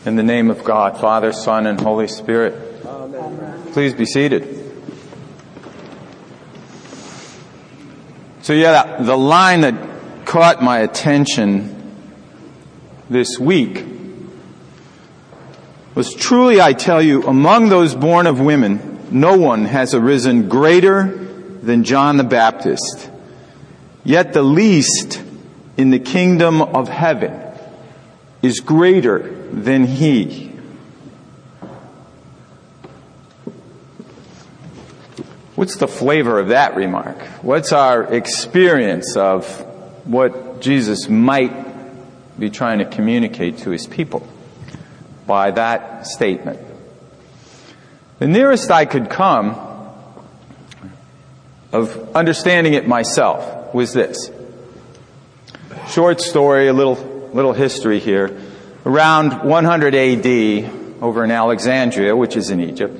In the name of God, Father, Son, and Holy Spirit. Amen. Please be seated. So the line that caught my attention this week was, truly I tell you, among those born of women, no one has arisen greater than John the Baptist. Yet the least in the kingdom of heaven is greater than he. What's the flavor of that remark? What's our experience of what Jesus might be trying to communicate to his people by that statement? The nearest I could come of understanding it myself was this. Short story, a little history here. Around 100 A.D., over in Alexandria, which is in Egypt,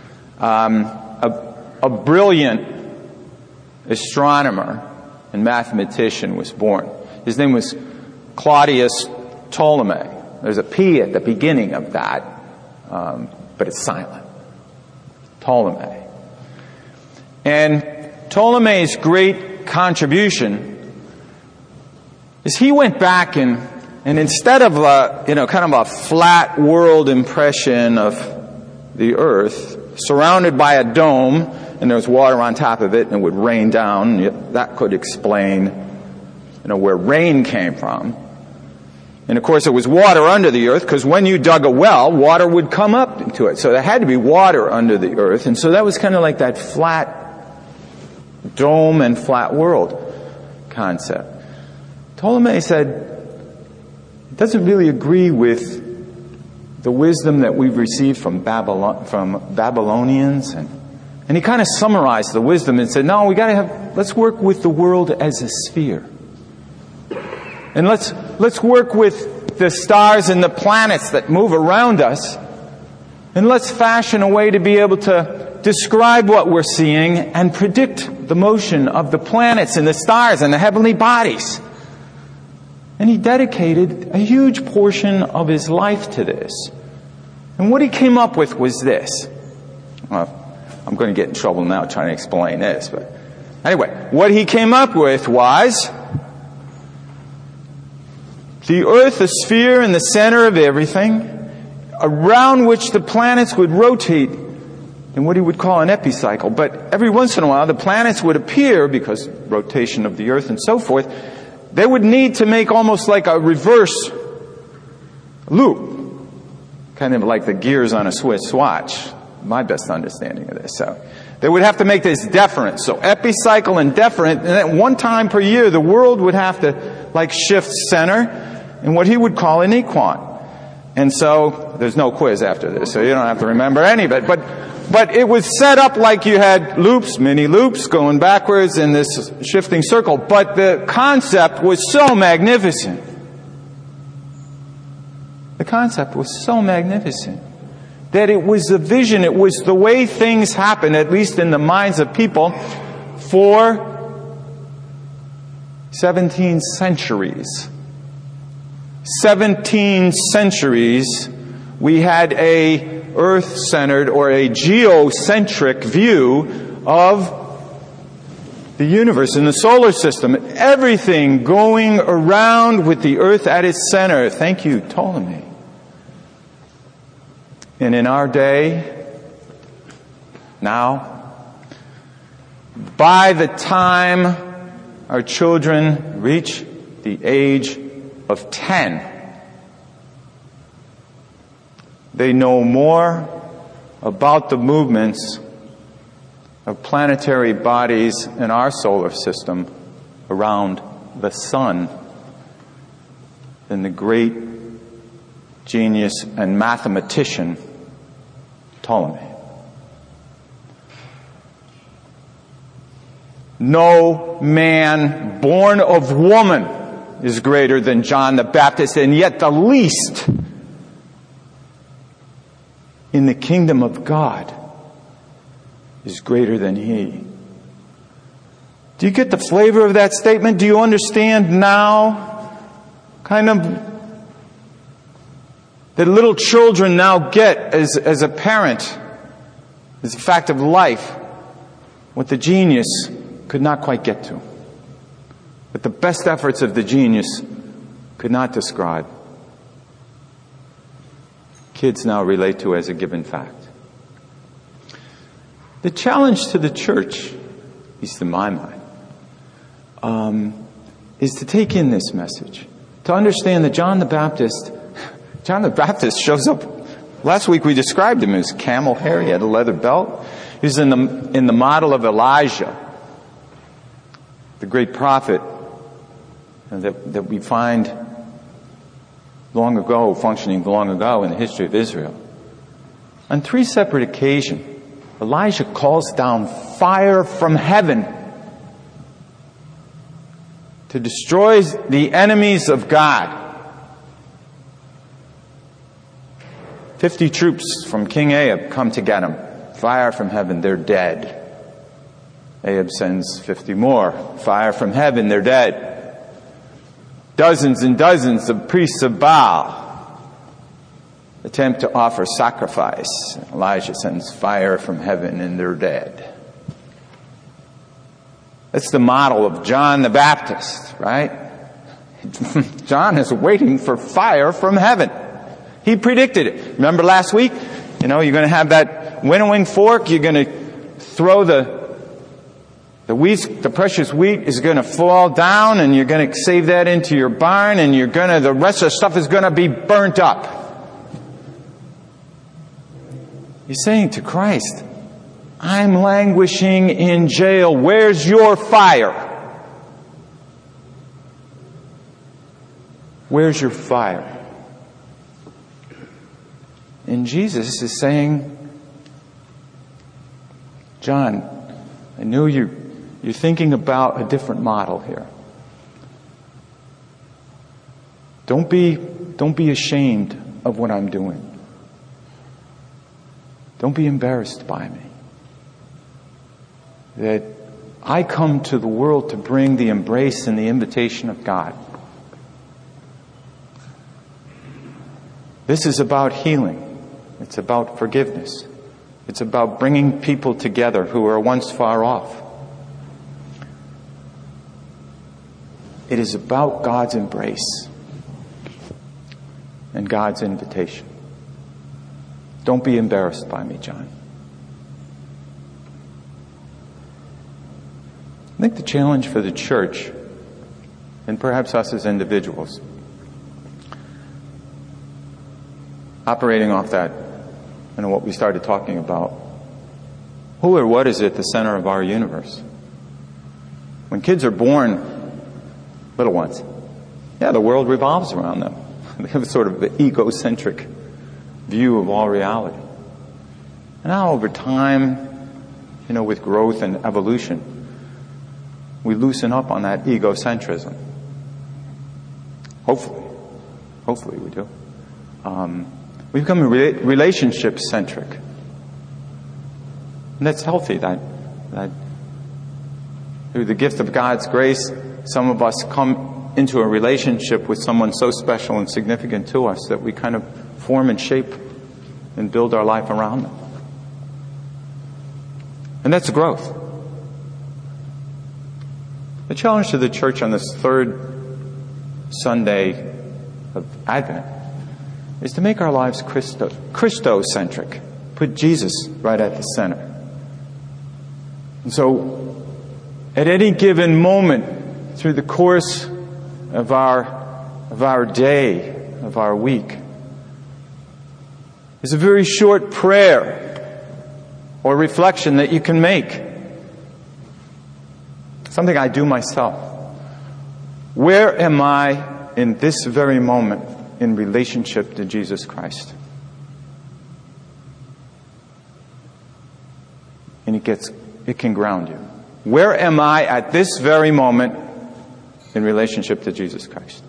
a brilliant astronomer and mathematician was born. His name was Claudius Ptolemy. There's a P at the beginning of that, but it's silent. Ptolemy. And Ptolemy's great contribution is he went back and instead of kind of a flat world impression of the earth, surrounded by a dome, and there was water on top of it, and it would rain down, that could explain, where rain came from. And of course it was water under the earth, because when you dug a well, water would come up into it. So there had to be water under the earth, and so that was kind of like that flat dome and flat world concept. Ptolemy said, it doesn't really agree with the wisdom that we've received from Babylonians, and he kind of summarized the wisdom and said, no, let's work with the world as a sphere. And let's work with the stars and the planets that move around us, and let's fashion a way to be able to describe what we're seeing and predict the motion of the planets and the stars and the heavenly bodies. And he dedicated a huge portion of his life to this. And what he came up with was this. Well, I'm going to get in trouble now trying to explain this. But anyway, what he came up with was the earth, a sphere in the center of everything, around which the planets would rotate in what he would call an epicycle. But every once in a while, the planets would appear, because rotation of the earth and so forth, they would need to make almost like a reverse loop, kind of like the gears on a Swiss watch, my best understanding of this. So they would have to make this deferent. So epicycle and deferent, and then one time per year the world would have to shift center in what he would call an equant. And so there's no quiz after this, so you don't have to remember any of it. But it was set up like you had loops, mini loops, going backwards in this shifting circle. But the concept was so magnificent. The concept was so magnificent that it was the vision, it was the way things happen, at least in the minds of people, for 17 centuries. 17 centuries we had a earth-centered or a geocentric view of the universe and the solar system. Everything going around with the earth at its center. Thank you, Ptolemy. And in our day, now, by the time our children reach the age of 10, they know more about the movements of planetary bodies in our solar system around the sun than the great genius and mathematician Ptolemy. No man born of woman is greater than John the Baptist, and yet the least in the kingdom of God is greater than he. Do you get the flavor of that statement? Do you understand now kind of that little children now get as a parent, as a fact of life, what the genius could not quite get to, what the best efforts of the genius could not describe, kids now relate to as a given fact. The challenge to the church, at least in my mind, is to take in this message, to understand that John the Baptist shows up. Last week we described him as camel hair. He had a leather belt. He's in the model of Elijah, the great prophet that we find functioning long ago in the history of Israel. On 3 separate occasions, Elijah calls down fire from heaven to destroy the enemies of God. 50 troops from King Ahab come to get him. Fire from heaven, they're dead. Ahab sends 50 more. Fire from heaven, they're dead. Dozens and dozens of priests of Baal attempt to offer sacrifice. Elijah sends fire from heaven and they're dead. That's the model of John the Baptist, right? John is waiting for fire from heaven. He predicted it. Remember last week? You're going to have that winnowing fork. You're going to throw the wheat, the precious wheat is going to fall down, and you're going to save that into your barn, and the rest of the stuff is going to be burnt up. He's saying to Christ, I'm languishing in jail. Where's your fire? Where's your fire? And Jesus is saying, John, I know you're thinking about a different model here. Don't be ashamed of what I'm doing. Don't be embarrassed by me. That I come to the world to bring the embrace and the invitation of God. This is about healing. It's about forgiveness. It's about bringing people together who were once far off. It is about God's embrace and God's invitation. Don't be embarrassed by me, John. I think the challenge for the church, and perhaps us as individuals, operating off that, what we started talking about, who or what is at the center of our universe? When kids are born, little ones, the world revolves around them. They have a sort of egocentric view of all reality. And now over time, with growth and evolution, we loosen up on that egocentrism. Hopefully we do. We become relationship-centric. And that's healthy, that through the gift of God's grace, some of us come into a relationship with someone so special and significant to us that we kind of form and shape and build our life around them. And that's growth. The challenge to the church on this third Sunday of Advent is to make our lives Christocentric. Put Jesus right at the center. And so, at any given moment through the course of our day, of our week, there's a very short prayer or reflection that you can make. Something I do myself. Where am I in this very moment in relationship to Jesus Christ? And it can ground you. Where am I at this very moment in relationship to Jesus Christ?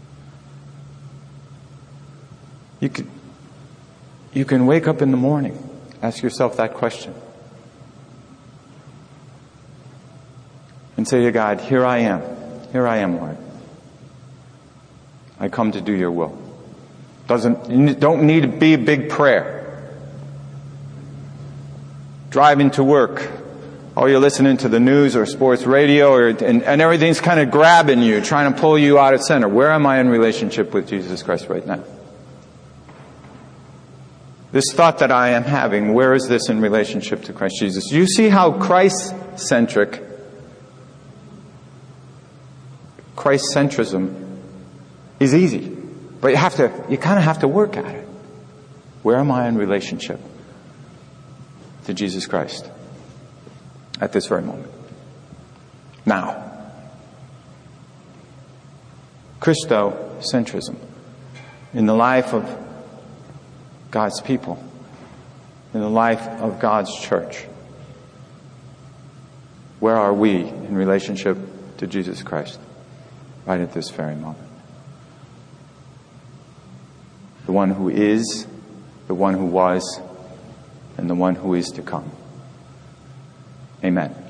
You can wake up in the morning, ask yourself that question, and say to God, here I am, Lord. I come to do your will. Don't need to be a big prayer. Driving to work, or you're listening to the news or sports radio, and everything's kind of grabbing you, trying to pull you out of center. Where am I in relationship with Jesus Christ right now? This thought that I am having, where is this in relationship to Christ Jesus? You see how Christ-centric, Christ-centrism is easy. But you kind of have to work at it. Where am I in relationship to Jesus Christ at this very moment? Now, Christocentrism in the life of God's people, in the life of God's church. Where are we in relationship to Jesus Christ right at this very moment? The one who is, the one who was, and the one who is to come. Amen.